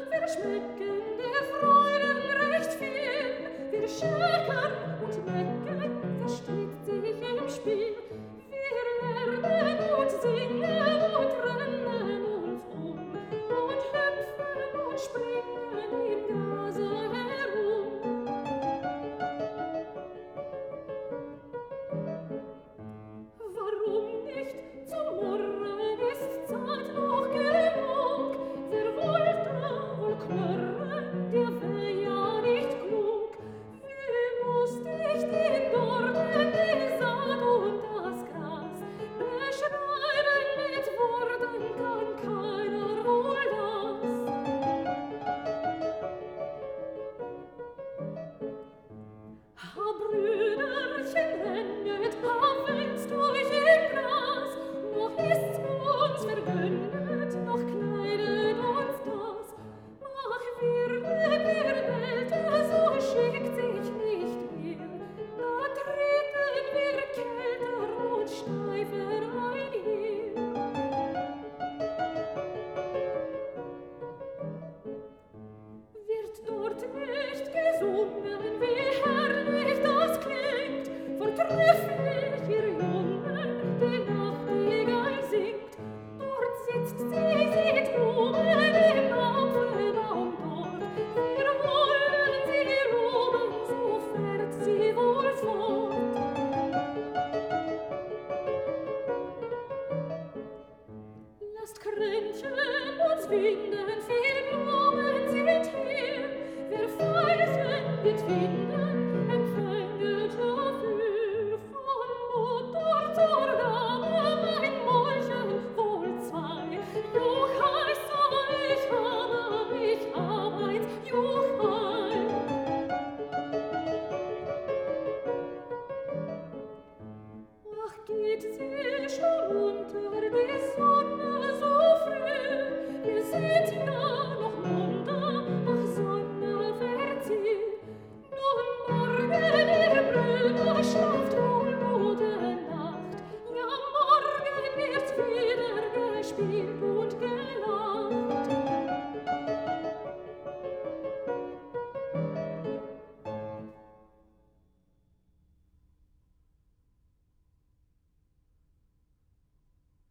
Wir schmecken der Freuden recht viel. Wir schäkern und necken, versteht sich im Spiel. Wir lernen und singen und rennen uns und hüpfen und springen im Grase herum. Warum nicht? Zum Murren ist Zeit noch genug. Wer wollte wohl knurren, der wär ja nicht klug. Wie musst ich den Dornen, die Saat und das Gras beschreiben mit Worten, kann keiner wohl das. Ha, Brüderchen, rennet, ha, wälzt euch im Gras, noch ist's uns vergönnet, noch kleidet uns das. Ach, Wirte der Welt, so schickt sich nicht mehr, da treten wir kälter und steifer einher. Wird dort nicht gesungen, wie herrlich das klingt, vortrefflich ihr Jungen, die Nachtigall singt. Dort sitzt sie, sieht Blumen im Apfelbaum dort. Wir wollen sie loben, so fährt sie wohl fort. Lasst Kränchen uns winden, viel Blumen sind hier. Wer Veilchen wird finden, empfänget dafür. Von Mutter zur Dame ein Mäulchen wohl zwei. Juchheil soll ich hab eins, Juchheil. Ach, geht sie schon unter die Sonne so früh? Wir sind ja noch munter, ach Sonne, verzieh. Nun morgen, ihr Brüder,